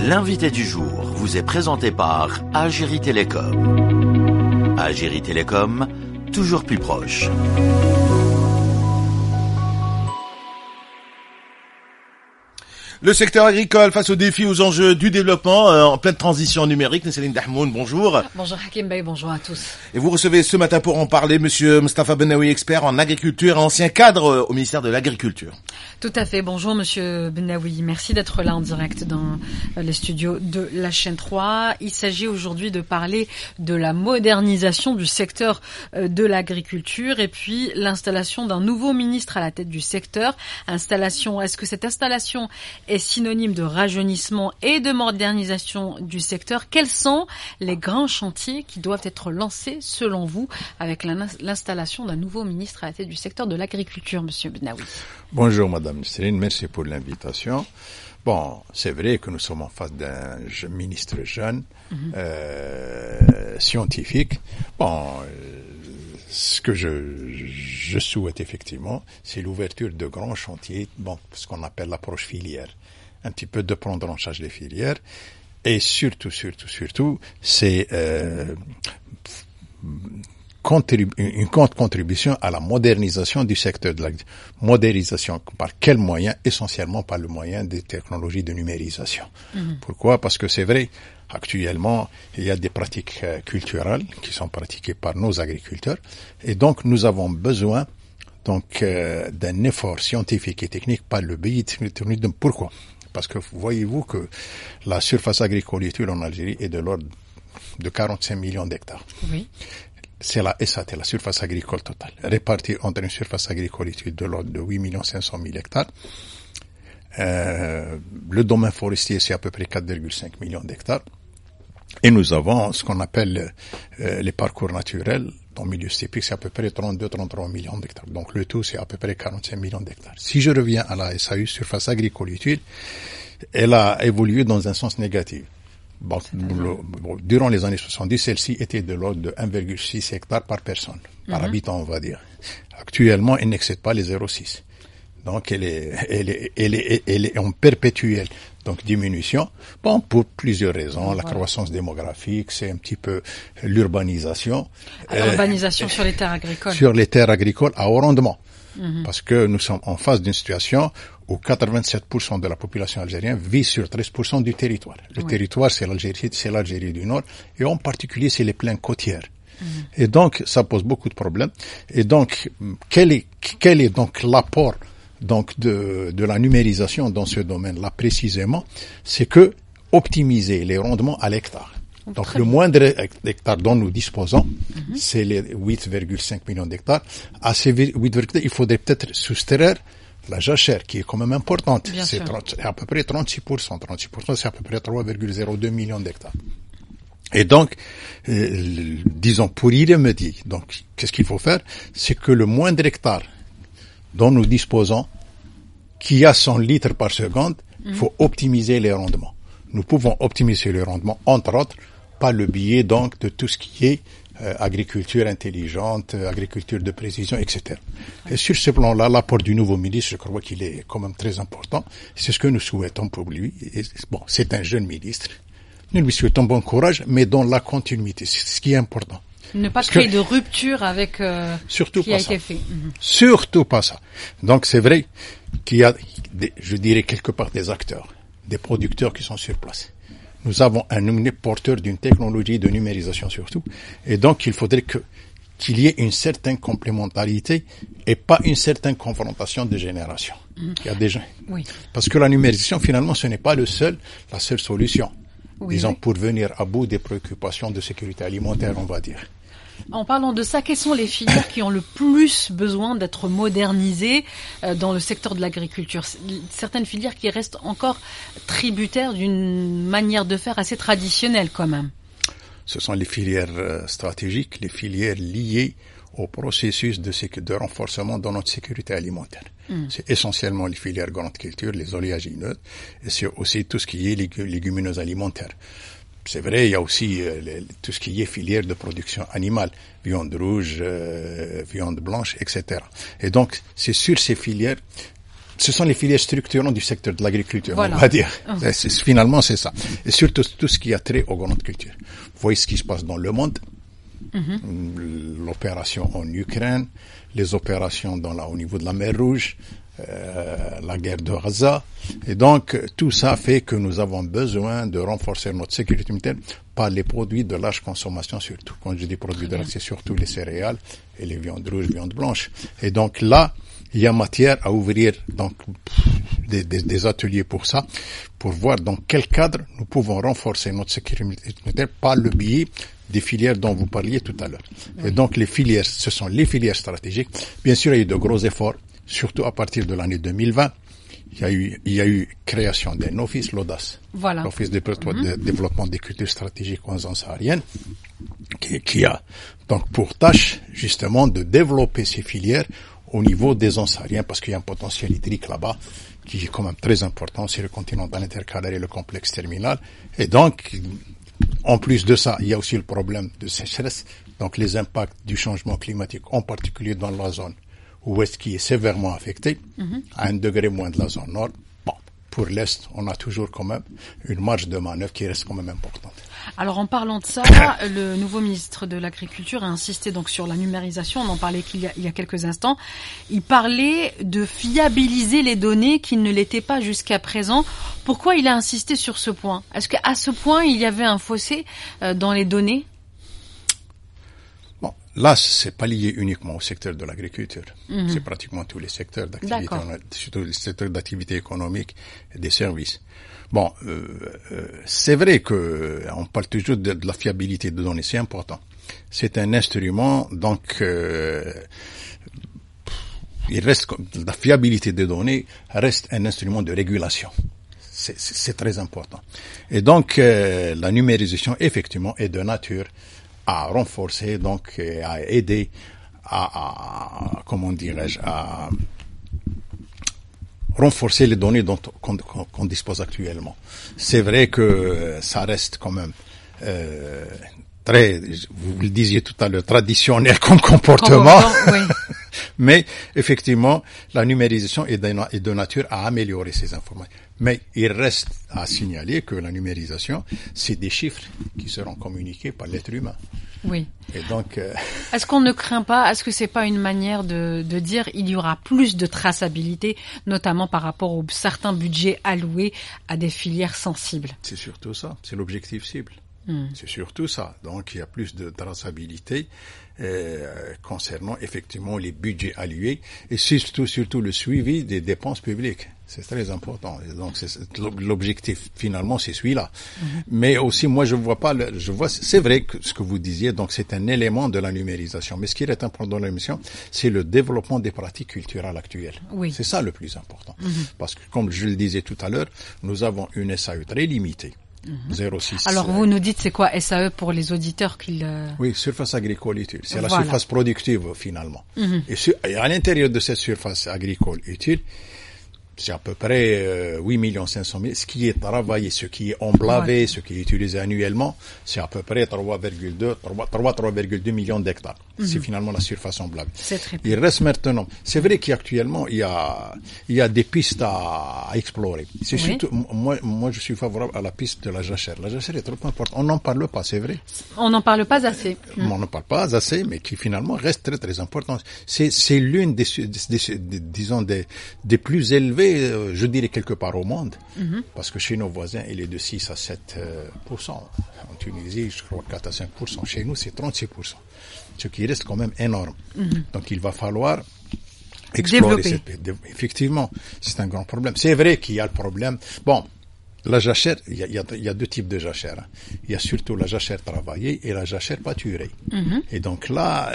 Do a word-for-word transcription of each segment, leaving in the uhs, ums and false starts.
L'invité du jour vous est présenté par Algérie Télécom. Algérie Télécom, toujours plus proche. Le secteur agricole face aux défis, aux enjeux du développement, euh, en pleine transition numérique. Céline Dahmoun, bonjour. Bonjour Hakim Bey, bonjour à tous. Et vous recevez ce matin pour en parler Monsieur Mostafa Benaoui, expert en agriculture et ancien cadre au ministère de l'Agriculture. Tout à fait, bonjour Monsieur Benaoui, merci d'être là en direct dans les studios de la chaîne trois. Il s'agit aujourd'hui de parler de la modernisation du secteur de l'agriculture et puis l'installation d'un nouveau ministre à la tête du secteur. Installation, est-ce que cette installation est synonyme de rajeunissement et de modernisation du secteur? Quels sont les grands chantiers qui doivent être lancés selon vous avec l'installation d'un nouveau ministre à la tête du secteur de l'agriculture, Monsieur Benaoui? Bonjour Madame Céline, merci pour l'invitation. Bon, c'est vrai que nous sommes en face d'un ministre jeune, mm-hmm. euh, scientifique. Bon, euh, ce que je, je souhaite effectivement, c'est l'ouverture de grands chantiers, bon, ce qu'on appelle l'approche filière. Un petit peu de prendre en charge les filières. Et surtout, surtout, surtout, c'est euh, contribu- une contribution à la modernisation du secteur de l'agriculture. Modernisation par quel moyen? Essentiellement par le moyen des technologies de numérisation. Mm-hmm. Pourquoi? Parce que c'est vrai, actuellement, il y a des pratiques euh, culturelles qui sont pratiquées par nos agriculteurs. Et donc, nous avons besoin donc euh, d'un effort scientifique et technique par le pays. Pourquoi? Parce que voyez-vous que la surface agricole utile en Algérie est de l'ordre de quarante-cinq millions d'hectares. Oui. C'est la S A T, la surface agricole totale, répartie entre une surface agricole utile de l'ordre de huit millions cinq cent mille hectares. Euh, le domaine forestier, c'est à peu près quatre virgule cinq millions d'hectares. Et nous avons ce qu'on appelle euh, les parcours naturels. Dans le milieu typique, c'est à peu près trente-deux à trente-trois millions d'hectares. Donc le tout, c'est à peu près quarante-cinq millions d'hectares. Si je reviens à la S A U, surface agricole utile, elle a évolué dans un sens négatif. Bon, le, bon, durant les années soixante-dix, celle-ci était de l'ordre de un virgule six hectares par personne, par mm-hmm. habitant, on va dire. Actuellement, elle n'excède pas les zéro virgule six. Donc elle est, elle est, elle est, elle est en perpétuelle donc diminution. Bon, pour plusieurs raisons, la voilà. croissance démographique, c'est un petit peu l'urbanisation. L'urbanisation euh, sur les terres agricoles. Sur les terres agricoles à haut rendement, mm-hmm. parce que nous sommes en face d'une situation où quatre-vingt-sept pour cent de la population algérienne vit sur treize pour cent du territoire. Le oui. territoire, c'est l'Algérie, c'est l'Algérie du Nord, et en particulier, c'est les plaines côtières. Mm-hmm. Et donc, ça pose beaucoup de problèmes. Et donc, quel est, quel est donc l'apport donc de, de la numérisation dans ce domaine-là précisément, c'est que optimiser les rendements à l'hectare. Donc Très le bien. moindre hectare dont nous disposons, mm-hmm. c'est les huit virgule cinq millions d'hectares. À ces huit virgule cinq, il faudrait peut-être soustraire la jachère, qui est quand même importante. Bien c'est trente, à peu près trente-six pour cent. trente-six pour cent, c'est à peu près trois virgule zéro deux millions d'hectares. Et donc, euh, disons, pour y remédier, donc, qu'est-ce qu'il faut faire? C'est que le moindre hectare dont nous disposons, qui a cent litres par seconde, il mmh. faut optimiser les rendements. Nous pouvons optimiser les rendements, entre autres, par le biais donc de tout ce qui est euh, agriculture intelligente, euh, agriculture de précision, et cetera. Et sur ce plan-là, l'apport du nouveau ministre, je crois qu'il est quand même très important. C'est ce que nous souhaitons pour lui. Et, bon, c'est un jeune ministre. Nous lui souhaitons bon courage, mais dans la continuité. C'est ce qui est important. Ne pas Parce créer que, de rupture avec euh, surtout ce qui a pas été ça. fait. Mmh. Surtout pas ça. Donc c'est vrai qu'il y a, des, je dirais quelque part, des acteurs, des producteurs qui sont sur place. Nous avons un porteur d'une technologie de numérisation surtout, et donc il faudrait que qu'il y ait une certaine complémentarité et pas une certaine confrontation de génération. Mmh. Il y a des gens. Oui. Parce que la numérisation, finalement, ce n'est pas le seul, la seule solution. Oui, disons, oui. pour venir à bout des préoccupations de sécurité alimentaire, on va dire. En parlant de ça, quelles sont les filières qui ont le plus besoin d'être modernisées euh, dans le secteur de l'agriculture? Certaines filières qui restent encore tributaires d'une manière de faire assez traditionnelle quand même. Ce sont les filières euh, stratégiques, les filières liées au processus de, sécu- de renforcement de notre sécurité alimentaire. Mmh. C'est essentiellement les filières grandes cultures, les oléagineuses, et c'est aussi tout ce qui est lég- légumineuses alimentaires. C'est vrai, il y a aussi euh, les, tout ce qui est filière de production animale, viande rouge, euh, viande blanche, et cetera. Et donc, c'est sur ces filières ce sont les filières structurantes du secteur de l'agriculture, voilà. on va dire. Oh. C'est, c'est, finalement, c'est ça. Et surtout, tout ce qui a trait aux grandes cultures. Vous voyez ce qui se passe dans le monde. Mm-hmm. L'opération en Ukraine, les opérations dans la, au niveau de la mer Rouge, euh, la guerre de Gaza. Et donc, tout ça fait que nous avons besoin de renforcer notre sécurité alimentaire par les produits de large consommation surtout. Quand je dis produits de large, c'est surtout les céréales et les viandes rouges, viandes blanches. Et donc là, il y a matière à ouvrir donc des, des, des ateliers pour ça, pour voir dans quel cadre nous pouvons renforcer notre sécurité alimentaire par le biais des filières dont vous parliez tout à l'heure. Oui. Et donc les filières, ce sont les filières stratégiques. Bien sûr, il y a eu de gros efforts, surtout à partir de l'année deux mille vingt. Il y a eu, il y a eu création d'un office, l'ODAS, voilà. l'Office de, mm-hmm. de développement des cultures stratégiques en zone saharienne, qui, qui a donc pour tâche justement de développer ces filières au niveau des zones sahariennes, parce qu'il y a un potentiel hydrique là-bas qui est quand même très important sur le continent intercalaire et le complexe terminal. Et donc, en plus de ça, il y a aussi le problème de sécheresse, donc les impacts du changement climatique, en particulier dans la zone ouest qui est sévèrement affectée, mm-hmm. à un degré moins de la zone nord. Bon, pour l'est, on a toujours quand même une marge de manœuvre qui reste quand même importante. Alors en parlant de ça, le nouveau ministre de l'Agriculture a insisté donc sur la numérisation, on en parlait qu'il y a, il y a quelques instants. Il parlait de fiabiliser les données qui ne l'étaient pas jusqu'à présent. Pourquoi il a insisté sur ce point? Est-ce qu'à ce point il y avait un fossé euh, dans les données? Bon, là, c'est pas lié uniquement au secteur de l'agriculture. Mm-hmm. C'est pratiquement tous les secteurs d'activité, surtout les secteurs d'activité économique et des services. Bon, euh, euh, c'est vrai que on parle toujours de, de la fiabilité de données, c'est important. C'est un instrument, donc euh, il reste la fiabilité des données reste un instrument de régulation. C'est, c'est, c'est très important. Et donc euh, la numérisation effectivement est de nature à renforcer, donc à aider à, à comment dirais-je, à renforcer les données dont qu'on, qu'on, qu'on dispose actuellement. C'est vrai que ça reste quand même euh, très, vous le disiez tout à l'heure, traditionnel comme comportement. Oui. Mais effectivement, la numérisation est de, est de nature à améliorer ces informations. Mais il reste à signaler que la numérisation, c'est des chiffres qui seront communiqués par l'être humain. Oui. Et donc, euh... est-ce qu'on ne craint pas, est-ce que c'est pas une manière de, de dire il y aura plus de traçabilité, notamment par rapport aux certains budgets alloués à des filières sensibles? C'est surtout ça, c'est l'objectif cible. Mmh. C'est surtout ça. Donc, il y a plus de traçabilité euh, concernant effectivement les budgets alloués et surtout, surtout le suivi des dépenses publiques. C'est très important. Et donc, c'est, l'objectif finalement, c'est celui-là. Mmh. Mais aussi, moi, je vois pas. Le, je vois. C'est vrai que ce que vous disiez. Donc, c'est un élément de la numérisation. Mais ce qui est important dans l'émission, c'est le développement des pratiques culturelles actuelles. Oui. C'est ça le plus important. Mmh. Parce que, comme je le disais tout à l'heure, nous avons une S A E très limitée. Mmh. zéro virgule six. Alors vous nous dites c'est quoi S A E pour les auditeurs qu'ils... Euh... Oui, surface agricole utile. C'est voilà. La surface productive finalement. Mmh. Et, sur, et à l'intérieur de cette surface agricole utile, c'est à peu près euh, huit millions cinq cent mille. Ce qui est travaillé, ce qui est emblavé, ouais. Ce qui est utilisé annuellement, c'est à peu près trois virgule deux, trois virgule deux millions d'hectares. Mm-hmm. C'est finalement la surface emblavée. C'est très bien. Il reste maintenant. C'est vrai qu'actuellement, il y a, il y a des pistes à, à explorer. C'est oui. Surtout, moi, moi, je suis favorable à la piste de la jachère. La jachère est trop importante. On n'en parle pas, c'est vrai. On n'en parle pas assez. Mm. On n'en parle pas assez, mais qui finalement reste très, très importante. C'est, c'est l'une des, des, des, des disons, des, des plus élevées, je dirais quelque part au monde, mm-hmm. parce que chez nos voisins, il est de six à sept pour cent. En Tunisie, je crois quatre à cinq pour cent. Chez nous, c'est trente-six pour cent. Ce qui reste quand même énorme. Mm-hmm. Donc, il va falloir explorer cette piste. Effectivement, c'est un grand problème. C'est vrai qu'il y a le problème. Bon, la jachère, il y a, il y a, il y a deux types de jachère. Il y a surtout la jachère travaillée et la jachère pâturée. Mm-hmm. Et donc là,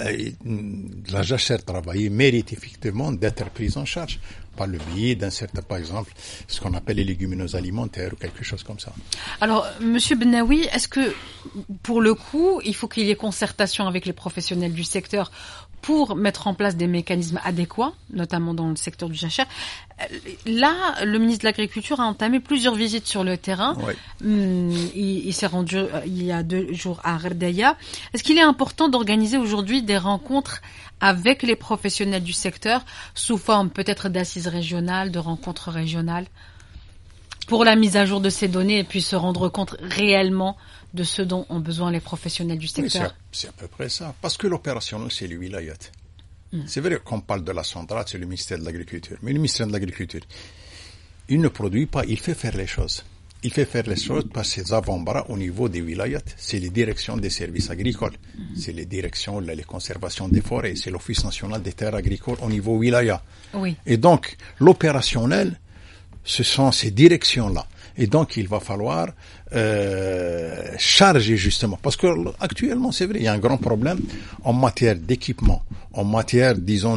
la jachère travaillée mérite effectivement d'être prise en charge par le biais d'un certain, par exemple, ce qu'on appelle les légumineuses alimentaires ou quelque chose comme ça. Alors, Monsieur Benaoui, est-ce que, pour le coup, il faut qu'il y ait concertation avec les professionnels du secteur pour mettre en place des mécanismes adéquats, notamment dans le secteur du jachère? Là, le ministre de l'Agriculture a entamé plusieurs visites sur le terrain. Ouais. Il, il s'est rendu il y a deux jours à Gherdaya. Est-ce qu'il est important d'organiser aujourd'hui des rencontres avec les professionnels du secteur sous forme peut-être d'assises régionales, de rencontres régionales, pour la mise à jour de ces données et puis se rendre compte réellement de ce dont ont besoin les professionnels du secteur. Oui, c'est, à, c'est à peu près ça. Parce que l'opérationnel, c'est le wilayat. Mm. C'est vrai qu'on parle de la centrale, c'est le ministère de l'Agriculture. Mais le ministère de l'Agriculture, il ne produit pas, il fait faire les choses. Il fait faire les choses par ses avant-bras au niveau des wilayats. C'est les directions des services agricoles. Mm. C'est les directions, les conservations des forêts. C'est l'Office national des terres agricoles au niveau wilaya. Oui. Et donc, l'opérationnel, ce sont ces directions-là. Et donc, il va falloir euh, charger justement. Parce que actuellement, c'est vrai, il y a un grand problème en matière d'équipement, en matière, disons,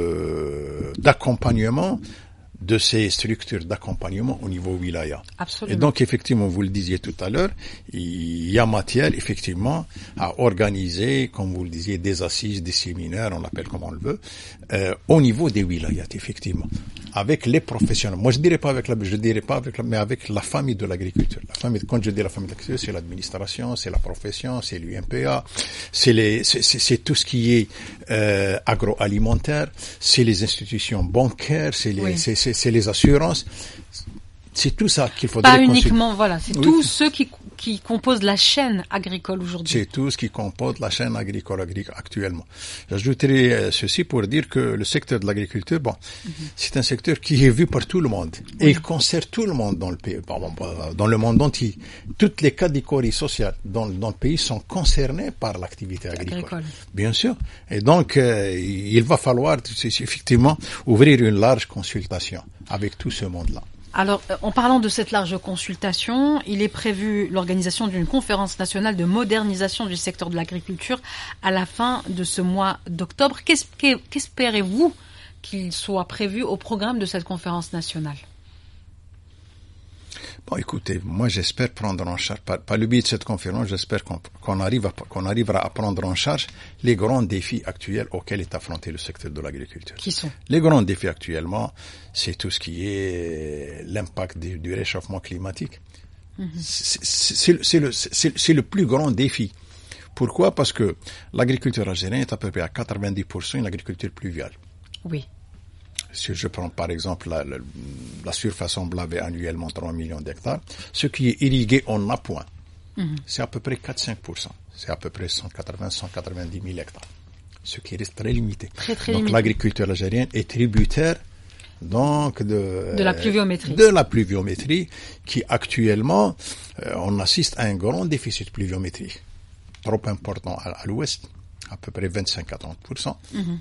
de d'accompagnement de ces structures d'accompagnement au niveau wilaya. Absolument. Et donc, effectivement, vous le disiez tout à l'heure, il y a matière, effectivement, à organiser, comme vous le disiez, des assises, des séminaires, on l'appelle comme on le veut, euh, au niveau des wilayats, effectivement. Avec les professionnels. Moi, je dirais pas avec la, je dirais pas avec la, mais avec la famille de l'agriculture. La famille, quand je dis la famille de l'agriculture, c'est l'administration, c'est la profession, c'est l'U M P A, c'est les, c'est, c'est, c'est tout ce qui est, euh, agroalimentaire, c'est les institutions bancaires, c'est les, oui. c'est, c'est, c'est les assurances. C'est tout ça qu'il faudrait Pas consulter. uniquement, voilà, c'est Oui. tous ceux qui, qui composent la chaîne agricole aujourd'hui. C'est tout ce qui compose la chaîne agricole, agricole actuellement. J'ajouterai ceci pour dire que le secteur de l'agriculture, bon, mm-hmm. c'est un secteur qui est vu par tout le monde. Oui. Et il concerne tout le monde dans le pays, pardon, dans le monde entier. Toutes les catégories sociales dans, dans le pays sont concernées par l'activité agricole. agricole. Bien sûr. Et donc, euh, il va falloir effectivement ouvrir une large consultation avec tout ce monde-là. Alors, en parlant de cette large consultation, il est prévu l'organisation d'une conférence nationale de modernisation du secteur de l'agriculture à la fin de ce mois d'octobre. Qu'espérez-vous qu'il soit prévu au programme de cette conférence nationale ? Bon, écoutez, moi j'espère prendre en charge, par, par le biais de cette conférence, j'espère qu'on, qu'on, arrive à, qu'on arrivera à prendre en charge les grands défis actuels auxquels est affronté le secteur de l'agriculture. Qui sont ? Les grands défis actuellement, c'est tout ce qui est l'impact du, du réchauffement climatique. Mm-hmm. C'est, c'est, c'est, le, c'est, c'est le plus grand défi. Pourquoi ? Parce que l'agriculture algérienne est à peu près à quatre-vingt-dix pour cent une agriculture pluviale. Oui. Si je prends par exemple la, la, la surface emblabée annuellement trois millions d'hectares, ce qui est irrigué en appoint, mm-hmm. c'est à peu près quatre à cinq pour cent. C'est à peu près cent quatre-vingts à cent quatre-vingt-dix mille hectares. Ce qui reste très limité. Très, très donc limité. L'agriculture algérienne est tributaire donc de, de la pluviométrie. De la pluviométrie qui actuellement, euh, on assiste à un grand déficit de pluviométrie. Trop important à, à l'ouest, à peu près vingt-cinq à trente pour cent. Mm-hmm.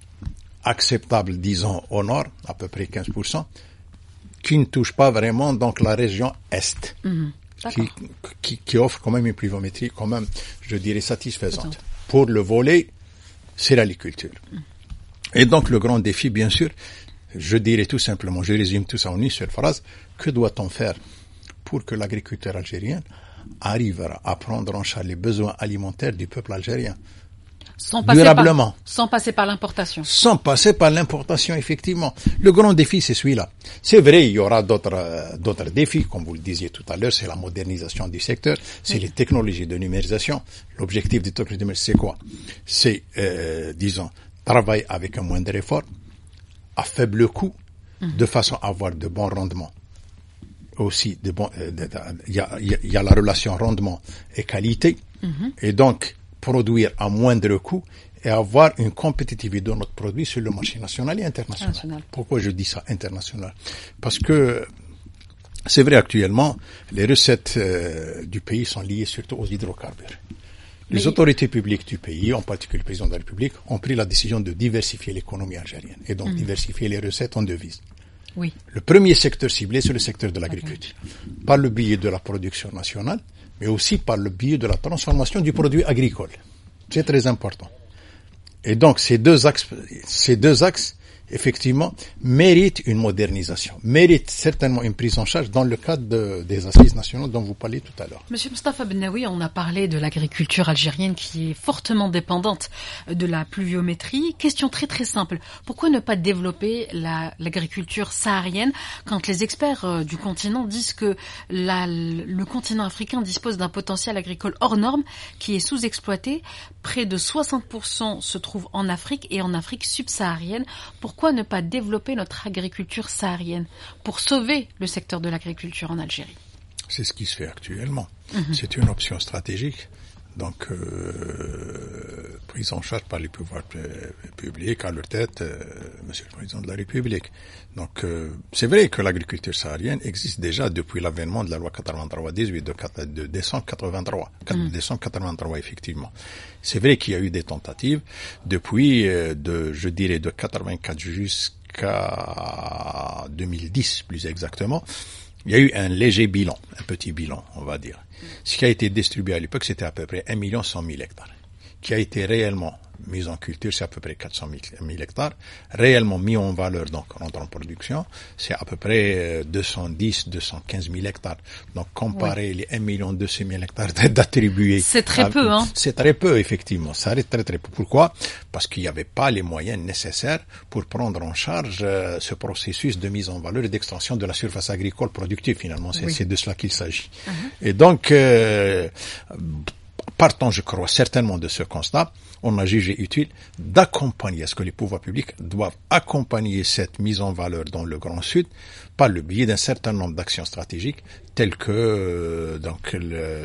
Acceptable, disons, au nord, à peu près quinze pour cent, qui ne touche pas vraiment donc la région est, mmh, qui, qui, qui offre quand même une pluviométrie quand même, je dirais, satisfaisante. Attends. Pour le volet, c'est l'agriculture. Mmh. Et donc le grand défi, bien sûr, je dirais tout simplement, je résume tout ça en une seule phrase, que doit-on faire pour que l'agriculteur algérien arrive à prendre en charge les besoins alimentaires du peuple algérien? Sans passer, durablement. Par, sans passer par l'importation. Sans passer par l'importation, effectivement. Le grand défi, c'est celui-là. C'est vrai, il y aura d'autres, euh, d'autres défis, comme vous le disiez tout à l'heure, c'est la modernisation du secteur, c'est oui. les technologies de numérisation. L'objectif des technologies de numérisation, c'est quoi? C'est, euh, disons, travailler avec un moindre effort, à faible coût, mmh. de façon à avoir de bons rendements. Aussi, de bons, il euh, y, a, y a la relation rendement et qualité, mmh. et donc, produire à moindre coût et avoir une compétitivité de notre produit sur le marché national et international. international. Pourquoi je dis ça international? Parce que c'est vrai actuellement, les recettes euh, du pays sont liées surtout aux hydrocarbures. Les Mais... autorités publiques du pays, en particulier le président de la République, ont pris la décision de diversifier l'économie algérienne et donc mmh. diversifier les recettes en devises. Oui. Le premier secteur ciblé, c'est le secteur de l'agriculture. Okay. Par le biais de la production nationale, mais aussi par le biais de la transformation du produit agricole. C'est très important. Et donc, ces deux axes, ces deux axes, effectivement, méritent une modernisation, méritent certainement une prise en charge dans le cadre de, des assises nationales dont vous parliez tout à l'heure. Monsieur Mostafa Bennaoui, on a parlé de l'agriculture algérienne qui est fortement dépendante de la pluviométrie. Question très très simple. Pourquoi ne pas développer la, l'agriculture saharienne quand les experts euh, du continent disent que la, le continent africain dispose d'un potentiel agricole hors norme qui est sous-exploité? Près de soixante pour cent se trouvent en Afrique et en Afrique subsaharienne. Pourquoi pourquoi ne pas développer notre agriculture saharienne pour sauver le secteur de l'agriculture en Algérie? C'est ce qui se fait actuellement. Mmh. C'est une option stratégique. Donc, euh, prise en charge par les pouvoirs publics, à leur tête, euh, Monsieur le Président de la République. Donc, euh, c'est vrai que l'agriculture saharienne existe déjà depuis l'avènement de la loi quatre-vingt-trois dix-huit de, de décembre quatre-vingt-trois. Mm. décembre quatre-vingt-trois, effectivement. C'est vrai qu'il y a eu des tentatives depuis, euh, de, je dirais, de quatre-vingt-quatre jusqu'à deux mille dix, plus exactement. Il y a eu un léger bilan, un petit bilan, on va dire. Ce qui a été distribué à l'époque, c'était à peu près un million cent mille hectares. Qui a été réellement mis en culture, c'est à peu près quatre cent mille hectares. Réellement mis en valeur, donc rentre en production, c'est à peu près deux cent dix, deux cent quinze mille hectares. Donc comparer oui. les un million deux cent mille hectares d'attribués. C'est très à, peu, hein. C'est très peu, effectivement. Ça reste très très peu. Pourquoi? Parce qu'il n'y avait pas les moyens nécessaires pour prendre en charge euh, ce processus de mise en valeur et d'extension de la surface agricole productive, finalement. C'est, oui. c'est de cela qu'il s'agit. Uh-huh. Et donc, euh, partant, je crois, certainement de ce constat, on a jugé utile d'accompagner, est-ce que les pouvoirs publics doivent accompagner cette mise en valeur dans le Grand Sud par le biais d'un certain nombre d'actions stratégiques telles que euh, donc le,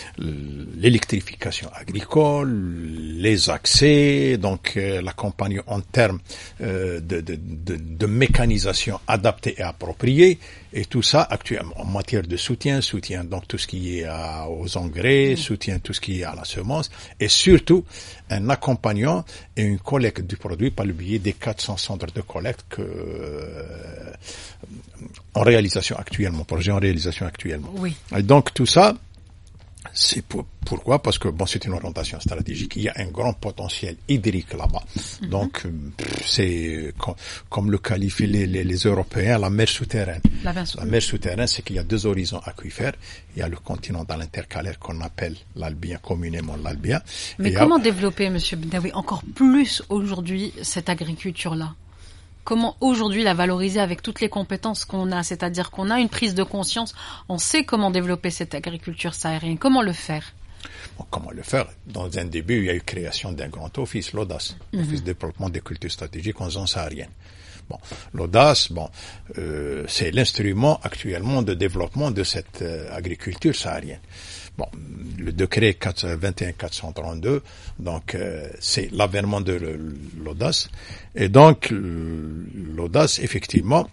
l'électrification agricole, les accès, donc euh, l'accompagner en termes euh, de, de, de, de mécanisation adaptée et appropriée, et tout ça actuellement en matière de soutien, soutien donc tout ce qui est à, aux engrais, mmh. soutien tout ce qui est à la semence, et surtout un accompagnement et une collecte du produit par le biais des quatre cents centres de collecte que euh, en réalisation actuellement, projet en réalisation actuellement. Oui. Et donc tout ça, c'est pour, pourquoi? Parce que bon, c'est une orientation stratégique. Il y a un grand potentiel hydrique là-bas. Mm-hmm. Donc c'est comme, comme le qualifient les, les, les Européens, la mer souterraine. La, la mer souterraine, c'est qu'il y a deux horizons aquifères. Il y a le continent dans l'intercalaire qu'on appelle l'Albien, communément l'Albien. Mais et comment a... développer, Monsieur Benaoui, encore plus aujourd'hui cette agriculture-là? Comment aujourd'hui la valoriser avec toutes les compétences qu'on a, c'est-à-dire qu'on a une prise de conscience, on sait comment développer cette agriculture saharienne, comment le faire? Bon, comment le faire? Dans un début, il y a eu création d'un grand office, l'Audace, mm-hmm. Office de développement des cultures stratégiques en zone saharienne. Bon, l'Audace, bon, euh, c'est l'instrument actuellement de développement de cette euh, agriculture saharienne. Bon, le décret vingt et un quatre cent trente-deux, donc euh, c'est l'avènement de l'Audace, et donc l'Audace, effectivement,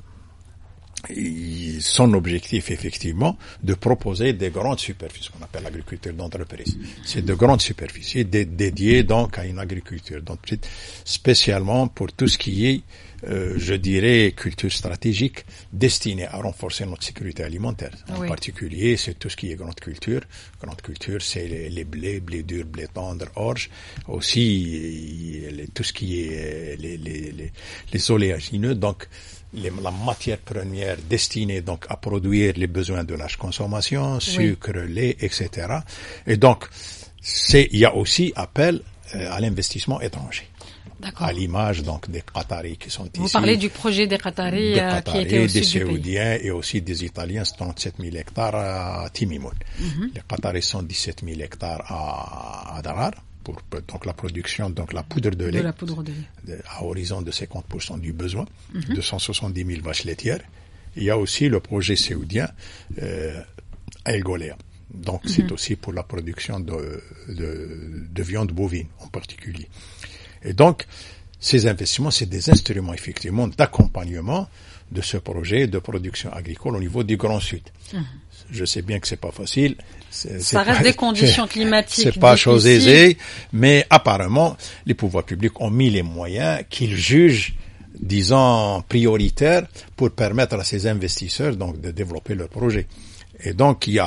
il, son objectif, effectivement, de proposer des grandes superficies, qu'on appelle l'agriculture d'entreprise. C'est de grandes superficies dé, dédiées donc à une agriculture d'entreprise, spécialement pour tout ce qui est Euh, je dirais culture stratégique destinée à renforcer notre sécurité alimentaire. En oui. particulier, c'est tout ce qui est grande culture. Grande culture, c'est les, les blés, blés durs, blés tendres, orge. Aussi, les, tout ce qui est les, les, les, les oléagineux. Donc, les, la matière première destinée donc à produire les besoins de la consommation, sucre, oui. lait, et cetera. Et donc, c'est, il y a aussi appel euh, à l'investissement étranger. D'accord. À l'image donc des Qataris qui sont Vous ici. Vous parlez du projet des Qataris, des euh, Qataris, qui était au des sud Saoudiens du pays. Et aussi des Italiens, trente-sept mille hectares à Timimoun. Mm-hmm. Les Qataris sont dix-sept mille hectares à, à Darar pour donc la production, donc la poudre de lait, de la poudre de lait. De, à horizon de cinquante pour cent du besoin, mm-hmm. deux cent soixante-dix mille vaches laitières. Il y a aussi le projet saoudien euh, à El Golea. Donc mm-hmm. c'est aussi pour la production de, de, de viande bovine en particulier. Et donc, ces investissements, c'est des instruments, effectivement, d'accompagnement de ce projet de production agricole au niveau du Grand Sud. Mmh. Je sais bien que c'est pas facile. C'est, Ça c'est reste pas, des conditions climatiques. C'est pas difficiles. chose aisée, mais apparemment, les pouvoirs publics ont mis les moyens qu'ils jugent, disons, prioritaires pour permettre à ces investisseurs, donc, de développer leur projet. Et donc, il y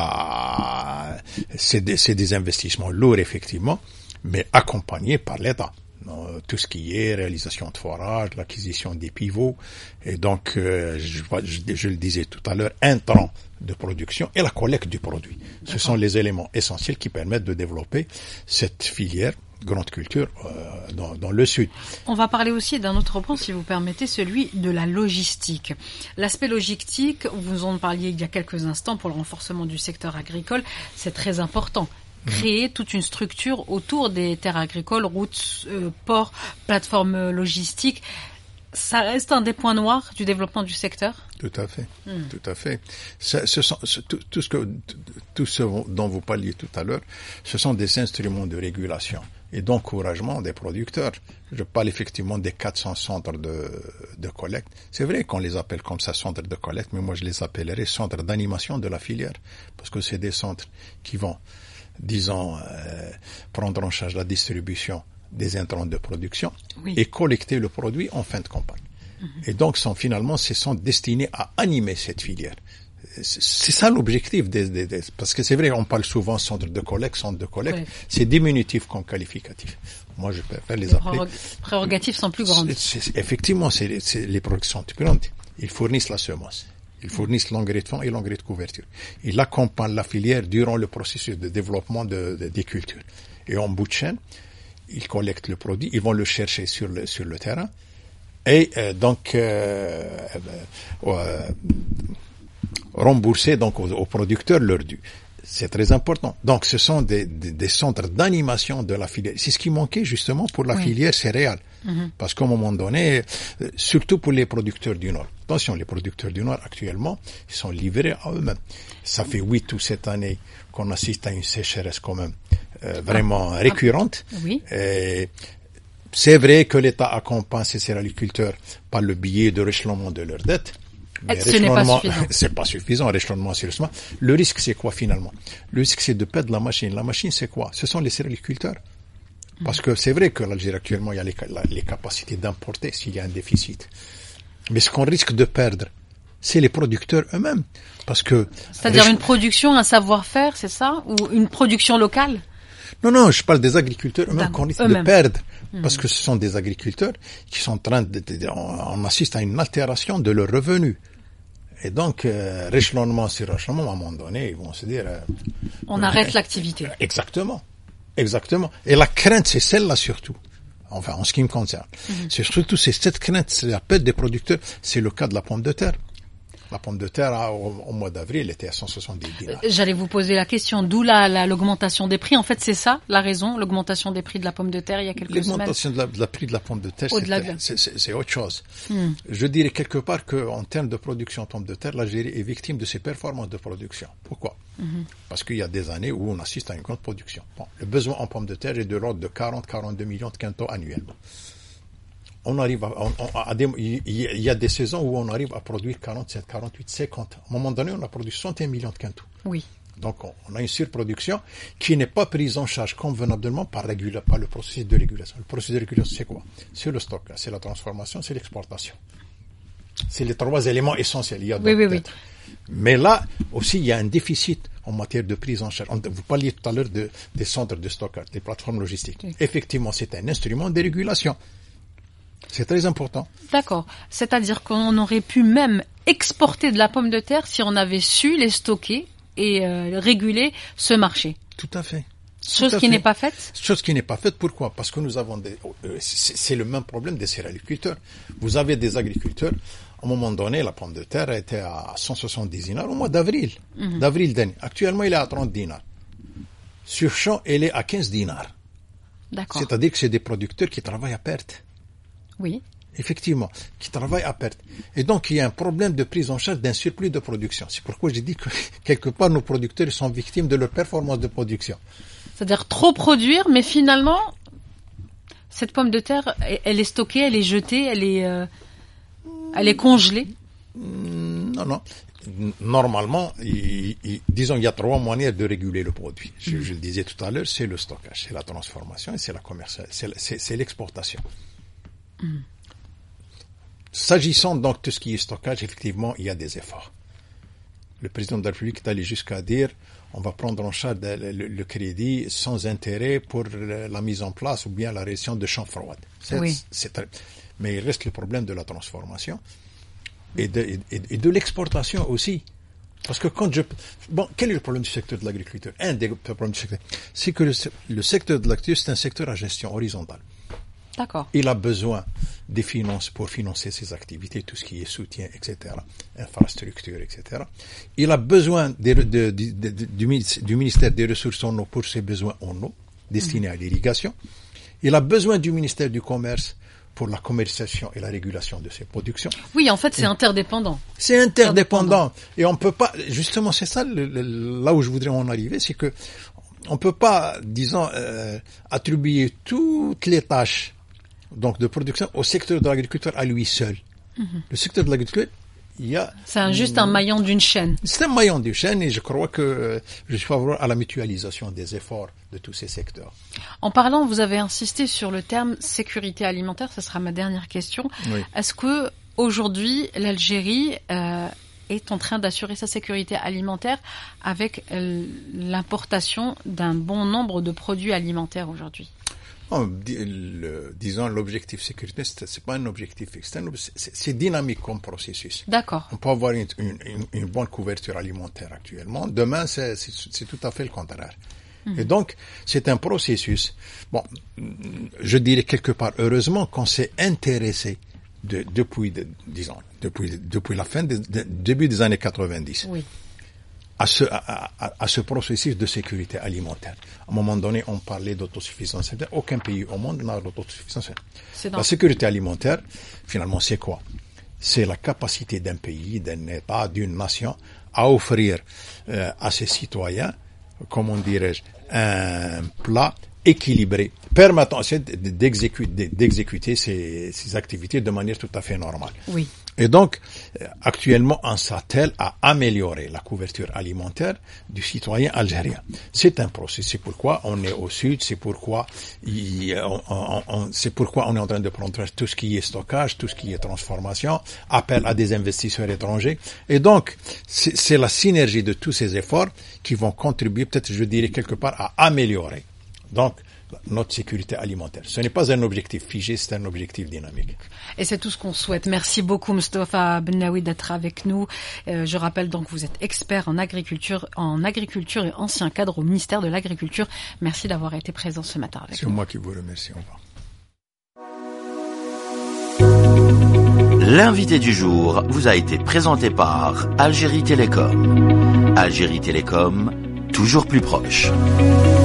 a, c'est des, c'est des investissements lourds, effectivement, mais accompagnés par l'État. Tout ce qui est réalisation de forage, l'acquisition des pivots, et donc, euh, je, je, je le disais tout à l'heure, intrants de production et la collecte du produit. D'accord. Ce sont les éléments essentiels qui permettent de développer cette filière grande culture euh, dans, dans le sud. On va parler aussi d'un autre point, si vous permettez, celui de la logistique. L'aspect logistique, vous en parliez il y a quelques instants pour le renforcement du secteur agricole, c'est très important. Créer toute une structure autour des terres agricoles, routes, euh, ports, plateformes logistiques. Ça reste un des points noirs du développement du secteur? Tout à fait, Mm. tout à fait. Ce, ce sont, ce, tout, tout ce que, tout ce dont vous parliez tout à l'heure, ce sont des instruments de régulation et d'encouragement des producteurs. Je parle effectivement des quatre cents centres de, de collecte. C'est vrai qu'on les appelle comme ça, centres de collecte, mais moi je les appellerais centres d'animation de la filière, parce que c'est des centres qui vont, disons, euh, prendre en charge la distribution des intrants de production, oui, et collecter le produit en fin de campagne. Mm-hmm. Et donc, sont, finalement, ce sont destinés à animer cette filière. C'est ça l'objectif des, des, des, parce que c'est vrai, on parle souvent centre de collecte, centre de collecte, oui, c'est diminutif comme qualificatif. Moi, je préfère les, les appeler. Prérogatives sont plus grandes. C'est, c'est, effectivement, c'est, c'est, les prérogatives sont plus grandes. Ils fournissent la semence. Ils fournissent l'engrais de fond et l'engrais de couverture. Ils accompagnent la filière durant le processus de développement de, de, des cultures. Et en bout de chaîne, ils collectent le produit, ils vont le chercher sur le, sur le terrain. Et euh, donc, euh, euh, rembourser donc aux, aux producteurs leur dû. C'est très important. Donc, ce sont des, des, des centres d'animation de la filière. C'est ce qui manquait justement pour la oui. filière céréale. Mm-hmm. Parce qu'à un moment donné, surtout pour les producteurs du Nord. Attention, les producteurs du Nord, actuellement, ils sont livrés à eux-mêmes. Ça fait huit ou sept années qu'on assiste à une sécheresse quand même euh, vraiment ah. récurrente. Ah. Oui. Et c'est vrai que l'État accompagne ces céréaliculteurs par le biais de réchelonnement de leurs dettes. Mais ce n'est pas suffisant. C'est pas suffisant, réchelonnement sérieusement. Le risque, c'est quoi finalement? Le risque, c'est de perdre la machine. La machine, c'est quoi? Ce sont les céréaliculteurs. Parce que c'est vrai que l'Algérie, actuellement, il y a les, la, les capacités d'importer s'il y a un déficit. Mais ce qu'on risque de perdre, c'est les producteurs eux-mêmes. Parce que. C'est-à-dire une production, un savoir-faire, c'est ça? Ou une production locale? Non, non, je parle des agriculteurs eux-mêmes qu'on risque eux-mêmes. de perdre. Mmh. Parce Mmh. que ce sont des agriculteurs qui sont en train de, de, de on assiste à une altération de leurs revenus. Et donc, euh, réchelonnement sur réchelonnement, à un moment donné, ils vont se dire... Euh, on euh, arrête euh, l'activité. Exactement. Exactement. Et la crainte, c'est celle-là surtout. Enfin, en ce qui me concerne. Mmh. C'est surtout c'est cette crainte, c'est la perte des producteurs. C'est le cas de la pomme de terre. La pomme de terre, au, au mois d'avril, elle était à cent soixante-dix dinars. J'allais vous poser la question, d'où la, la, l'augmentation des prix. En fait, c'est ça, la raison, l'augmentation des prix de la pomme de terre il y a quelques semaines. L'augmentation de la, de la prix de la pomme de terre, c'est, de... c'est, c'est, c'est autre chose. Hmm. Je dirais quelque part qu'en termes de production de pomme de terre, l'Algérie est victime de ses performances de production. Pourquoi? Mm-hmm. Parce qu'il y a des années où on assiste à une grande production. Bon, le besoin en pomme de terre est de l'ordre de quarante à quarante-deux millions de quintaux annuellement. On arrive à, on, on, à des, il y a des saisons où on arrive à produire quarante-sept, quarante-huit, cinquante. À un moment donné, on a produit soixante et un millions de quintaux. Oui. Donc, on, on a une surproduction qui n'est pas prise en charge convenablement par, régula, par le processus de régulation. Le processus de régulation, c'est quoi? C'est le stockage, c'est la transformation, c'est l'exportation. C'est les trois éléments essentiels. Il y a oui, oui, oui. Mais là, aussi, il y a un déficit en matière de prise en charge. Vous parliez tout à l'heure de, des centres de stockage, des plateformes logistiques. Oui. Effectivement, c'est un instrument de régulation. C'est très important. D'accord. C'est-à-dire qu'on aurait pu même exporter de la pomme de terre si on avait su les stocker et euh, réguler ce marché. Tout à fait. Chose Tout à qui fait. n'est pas faite. Chose qui n'est pas faite. Pourquoi? Parce que nous avons des. Euh, c'est, c'est le même problème des céréaliculteurs. Vous avez des agriculteurs. À un moment donné, la pomme de terre était à cent soixante-dix dinars au mois d'avril. Mm-hmm. D'avril dernier. Actuellement, il est à trente dinars. Sur champ, elle est à quinze dinars. D'accord. C'est-à-dire que c'est des producteurs qui travaillent à perte. Oui. Effectivement, qui travaillent à perte. Et donc, il y a un problème de prise en charge d'un surplus de production. C'est pourquoi j'ai dit que, quelque part, nos producteurs sont victimes de leur performance de production. C'est-à-dire trop produire, mais finalement, cette pomme de terre, elle est stockée, elle est jetée, elle est, euh, elle est congelée. Non, non. Normalement, il, il, disons, il y a trois manières de réguler le produit. Je, mmh. je le disais tout à l'heure, c'est le stockage, c'est la transformation et c'est la commercialisation, c'est, c'est, c'est l'exportation. Mmh. S'agissant donc de tout ce qui est stockage, effectivement, il y a des efforts. Le président de la République est allé jusqu'à dire on va prendre en charge le, le, le crédit sans intérêt pour la mise en place ou bien la réalisation de champs froides. C'est, oui. c'est très... Mais il reste le problème de la transformation et de, et, et de l'exportation aussi. Parce que quand je... Bon, quel est le problème du secteur de l'agriculture? Un des problèmes du secteur, c'est que le, le secteur de l'agriculture, c'est un secteur à gestion horizontale. D'accord. Il a besoin des finances pour financer ses activités, tout ce qui est soutien, et cetera, infrastructure, et cetera. Il a besoin de, de, de, de, de, du, du ministère des Ressources en eau pour ses besoins en eau, destinés mmh. à l'irrigation. Il a besoin du ministère du Commerce pour la commercialisation et la régulation de ces productions. Oui, en fait, c'est interdépendant. C'est interdépendant. Et on peut pas, justement, c'est ça, le, le, là où je voudrais en arriver, c'est que on peut pas, disons, euh, attribuer toutes les tâches, donc, de production au secteur de l'agriculture à lui seul. Mm-hmm. Le secteur de l'agriculture, il y a... C'est un, juste un maillon d'une chaîne. C'est un maillon d'une chaîne et je crois que euh, je suis favorable à la mutualisation des efforts de tous ces secteurs. En parlant, vous avez insisté sur le terme sécurité alimentaire, ce sera ma dernière question. Oui. Est-ce que aujourd'hui l'Algérie euh, est en train d'assurer sa sécurité alimentaire avec euh, l'importation d'un bon nombre de produits alimentaires aujourd'hui? Non, le, disons, l'objectif sécurité, c'est, c'est pas un objectif fixe, c'est, c'est dynamique comme processus. D'accord. On peut avoir une, une, une bonne couverture alimentaire actuellement. Demain, c'est, c'est, c'est tout à fait le contraire. Mmh. Et donc, c'est un processus. Bon, je dirais quelque part, heureusement qu'on s'est intéressé de, depuis, de, disons, depuis, depuis la fin, de, de, début des années quatre-vingt-dix. Oui. À ce, à, à, à ce processus de sécurité alimentaire. À un moment donné, on parlait d'autosuffisance. Aucun pays au monde n'a d'autosuffisance. La sécurité alimentaire, finalement, c'est quoi? C'est la capacité d'un pays, d'un État, d'une nation à offrir euh, à ses citoyens, comment dirais-je, un plat équilibré, permettant d'exécuter, d'exécuter ces, ces activités de manière tout à fait normale. Oui. Et donc, actuellement, on s'attelle à améliorer la couverture alimentaire du citoyen algérien. C'est un processus. C'est pourquoi on est au sud. C'est pourquoi, il, on, on, on, c'est pourquoi on est en train de prendre tout ce qui est stockage, tout ce qui est transformation, appel à des investisseurs étrangers. Et donc, c'est, c'est la synergie de tous ces efforts qui vont contribuer, peut-être, je dirais quelque part, à améliorer. Donc, notre sécurité alimentaire. Ce n'est pas un objectif figé, c'est un objectif dynamique. Et c'est tout ce qu'on souhaite. Merci beaucoup, Moustapha Bennaoui, d'être avec nous. Euh, je rappelle donc que vous êtes expert en agriculture, en agriculture et ancien cadre au ministère de l'Agriculture. Merci d'avoir été présent ce matin avec c'est nous. C'est moi qui vous remercie. Au revoir. L'invité du jour vous a été présenté par Algérie Télécom. Algérie Télécom, toujours plus proche.